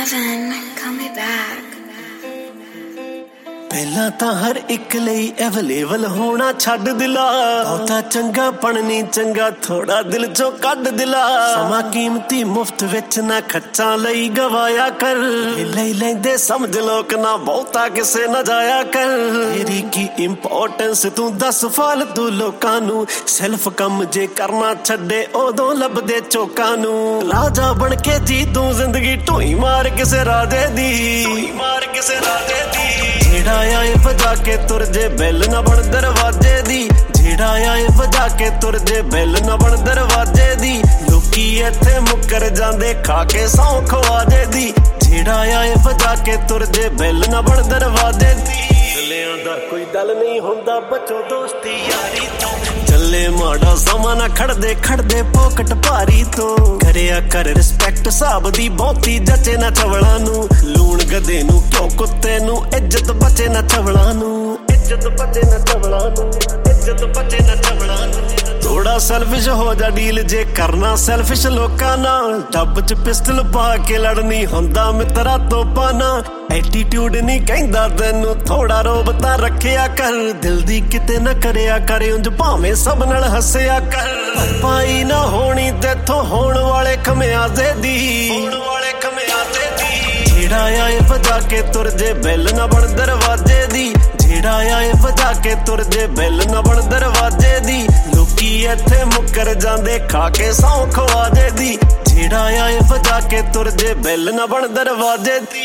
Kevin, call me back. ਪਹਿਲਾਂ ਤਾਂ ਹਰ ਇੱਕ ਲਈ ਅਵੇਲੇਬਲ ਹੋਣਾ ਛੱਡ ਦਿਲਾ ਬਹੁਤਾ ਚੰਗਾ ਬਣਨੀ ਚੰਗਾ ਥੋੜਾ ਦਿਲ ਚੋਂ ਕੱਢ ਦਿਲਾ ਸਮਾਂ ਕੀਮਤੀ ਮੁਫਤ ਵਿੱਚ ਨਾ ਖੱਚਾਂ ਲਈ ਗਵਾਇਆ ਕਰ ਲੈ ਲੈਂਦੇ ਸਮਝ ਲੋਕ ਨਾ ਬਹੁਤਾ ਕਿਸੇ ਨਾ ਜਾਇਆ ਕਰ ਤੇਰੀ ਕੀ ਇੰਪੋਰਟੈਂਸ ਤੂੰ ਦੱਸ ਫਾਲਤੂ ਲੋਕਾਂ ਨੂੰ ਸੈਲਫ ਕੰਮ ਜੇ ਕਰਨਾ ਛੱਡੇ ਉਦੋਂ ਲੱਭਦੇ ਚੋਕਾਂ ਨੂੰ ਰਾਜਾ ਬਣ ਕੇ ਜੀ ਤੂੰ ਜ਼ਿੰਦਗੀ ਢੋਈ ਮਾਰ ਕਿਸੇ ਰਾਜੇ ਦੀ ਜਿਹੜਾ ਆਏ ਵਜਾ ਕੇ ਤੁਰ ਜੇ ਬੈਲ ਨਾ ਬਣ ਦਰਵਾਜ਼ੇ ਦੀ ਜਿਹੜਾ ਆਏ ਵਜਾ ਕੇ ਤੁਰ ਜੇ ਬੈਲ ਨਾ ਬਣ ਦਰਵਾਜ਼ੇ ਦੀ ਲੋਕੀ ਇੱਥੇ ਮੁੱਕਰ ਜਾਂਦੇ ਖਾ ਕੇ ਸੌਂ ਖਵਾਜੇ ਦੀ ਜਿਹੜਾ ਆਏ ਵਜਾ ਕੇ ਤੁਰ ਜੇ ਬੈਲ ਨਾ ਬਣ ਦਰਵਾਜ਼ੇ ਦੀ ਚੱਲਿਆਂ ਦਾ ਕੋਈ ਦਲ ਨਹੀਂ ਹੁੰਦਾ ਬਚੋ ਦੋਸਤੀ ਯਾਰੀ ਤੋਂ ਚੱਲੇ ਮਾੜਾ ਸਮਾਂ ਨਾ ਖੜਦੇ ਪੋਕਟ ਭਾਰੀ ਤੋਂ ਕਰਿਆ ਕਰ ਰਿਸਪੈਕਟ ਹਿਸਾਬ ਦੀ ਬਹੁਤੀ ਜੱਚੇ ਨਾ ਚਵਲਾਂ ਨੂੰ ਲੂਣ ਗਧੇ ਨੂੰ ਕਿਉਂ ਕੁੱਤੇ ਨੂੰ ਇੱਜ਼ਤ ਬਚੇ ਨਾ ਚਵਲਾਂ ਨੂੰ ਥੋੜਾ ਸੈਲਫਿਸ਼ ਹੋ ਜਾ ਡੀਲ ਜੇ ਕਰਨਾ ਸੈਲਫਿਸ਼ ਲੋਕਾਂ ਨਾਲ ਡੱਬ ਚ ਪਿਸਟਲ ਪਾ ਕੇ ਲੜਨੀ ਹੁੰਦਾ ਮਿੱਤਰਾ ਤੋਪਾਂ ਨਾਲ ਐਟੀਟਿਊਡ ਨਹੀਂ ਕਹਿੰਦਾ ਤੈਨੂੰ ਥੋੜਾ ਰੋਬ ਤਾਂ ਰੱਖਿਆ ਕਰ ਦਿਲ ਦੀ ਕਿਤੇ ਨਾ ਕਰਿਆ ਕਰ ਉਂਝ ਭਾਵੇਂ ਸਭ ਨਾਲ ਹੱਸਿਆ ਕਰ ਪਾਈ ਨਾ ਹੋਣੀ ਤੇਥੋਂ ਹੋਣ ਵਾਲੇ ਖਮਿਆਜ਼ੇ ਦੀ ਜਿਹੜਾ ਆਏ ਵਜਾ ਕੇ ਤੁਰ ਜੇ ਬੈਲ ਨਾ ਬਣ ਦਰਵਾਜ਼ੇ ਦੀ ਜਿਹੜਾ ਆਏ ਵਜਾ ਕੇ ਤੁਰ ਜੇ ਬੈਲ ਨਾ ਬਣ ਦਰਵਾਜ਼ੇ ਦੀ ਲੋਕੀ ਇੱਥੇ ਮੁੱਕਰ ਜਾਂਦੇ ਖਾ ਕੇ ਸੌਂ ਖਵਾਜੇ ਦੀ ਜਿਹੜਾ ਆਏ ਵਜਾ ਕੇ ਤੁਰ ਜੇ ਬੈਲ ਨਾ ਬਣ ਦਰਵਾਜ਼ੇ ਦੀ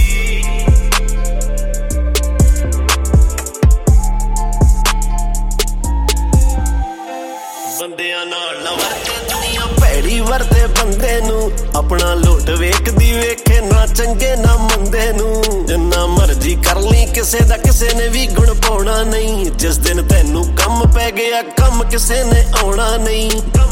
ਬੰਦਿਆਂ ਨਾਲ ਨਾ ਵਰਤੇ ਦੁਨੀਆ ਭੈੜੀ ਵਰਤੇ ਬੰਦੇ ਨੂੰ ਆਪਣਾ ਲੋਟ ਵੇਖਦੀ ਵੇਖੇ ਨਾ ਚੰਗੇ ਨਾ ਮੰਦੇ ਨੂੰ ਜਿੰਨਾ ਮਰਜ਼ੀ ਕਰ ਲਈ ਕਿਸੇ ਦਾ ਕਿਸੇ ਨੇ ਵੀ ਗੁਣ ਪਾਉਣਾ ਨਹੀਂ ਜਿਸ ਦਿਨ ਤੈਨੂੰ ਕੰਮ ਪੈ ਗਿਆ ਕੰਮ ਕਿਸੇ ਨੇ ਆਉਣਾ ਨਹੀਂ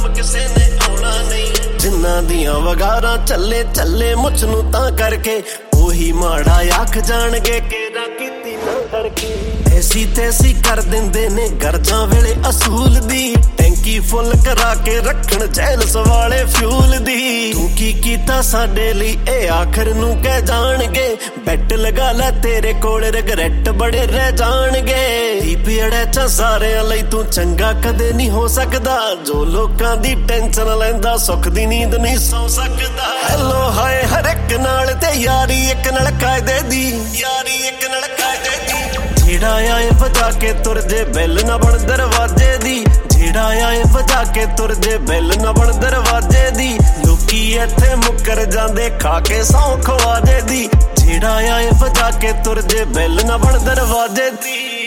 ਜਿੰਨਾਂ ਦੀਆਂ ਵਗਾਰਾਂ ਚੱਲੇ ਮੁੱਛ ਨੂੰ ਤਾਂ ਕਰਕੇ ਉਹੀ ਮਾੜਾ ਆਖ ਜਾਣਗੇ ਕਿ ਨਾ ਕੀਤੀ ਨਾ ਕਰਕੇ ਐਸੀ ਤੈਸੀ ਕਰ ਦਿੰਦੇ ਨੇ ਗਰਜਾਂ ਵੇਲੇ ਅਸੂਲ ਦੀ ਟੈਂਕੀ ਫੁੱਲ ਕਰਾ ਕੇ ਰੱਖਣ ਜੈਲਸ ਵਾਲੇ ਫਿਊਲ ਦੀ ਤੂੰ ਕੀ ਕੀਤਾ ਸਾਡੇ ਲਈ ਇਹ ਆਖਰ ਨੂੰ ਕਹਿ ਜਾਣਗੇ ਬੈਟ ਲਗਾ ਲੈ ਤੇਰੇ ਕੋਲ ਰਿਗਰੈਟ ਬੜੇ ਰਹਿ ਜਾਣਗੇ ਦੀਪੜੇ ਚ ਸਾਰਿਆਂ ਲਈ ਤੂੰ ਚੰਗਾ ਕਦੇ ਨਹੀਂ ਹੋ ਸਕਦਾ ਜੋ ਲੋਕਾਂ ਦੀ ਟੈਨਸ਼ਨ ਲੈਂਦਾ ਸੁੱਖ ਦੀ ਨੀਂਦ ਨਹੀਂ ਸੌ ਸਕਦਾ ਹੈਲੋ ਹਾਏ ਹਰ ਇੱਕ ਨਾਲ ਤੇ ਯਾਰੀ ਇੱਕ ਨਾਲ ਕਾਇਦੇ ਦੀ ਜਿਹੜਾ ਆਏ ਵਜਾ ਕੇ ਤੁਰ ਜੇ ਬੈਲ ਨਾ ਬਣ ਦਰਵਾਜ਼ੇ ਦੀ ਜਿਹੜਾ ਆਏ ਵਜਾ ਕੇ ਤੁਰ ਜੇ ਬੈਲ ਨਾ ਬਣ ਦਰਵਾਜ਼ੇ ਦੀ ਲੋਕੀ ਇੱਥੇ ਮੁੱਕਰ ਜਾਂਦੇ ਖਾ ਕੇ ਸੌਂ ਖਵਾਜੇ ਦੀ ਜਿਹੜਾ ਆਏ ਵਜਾ ਕੇ ਤੁਰ ਜੇ ਬੈਲ ਨਾ ਬਣ ਦਰਵਾਜ਼ੇ ਦੀ